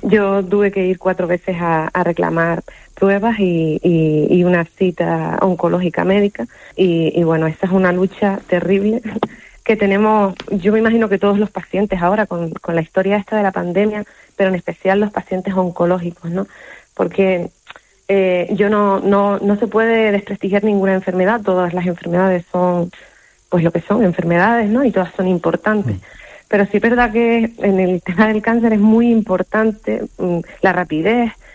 Yo tuve que ir 4 veces a reclamar pruebas y una cita oncológica médica y bueno, esa es una lucha terrible que tenemos. Yo me imagino que todos los pacientes ahora con la historia esta de la pandemia, pero en especial los pacientes oncológicos, ¿no? Porque no se puede desprestigiar ninguna enfermedad. Todas las enfermedades son pues lo que son, enfermedades, ¿no? Y todas son importantes. Pero sí es verdad que en el tema del cáncer es muy importante la rapidez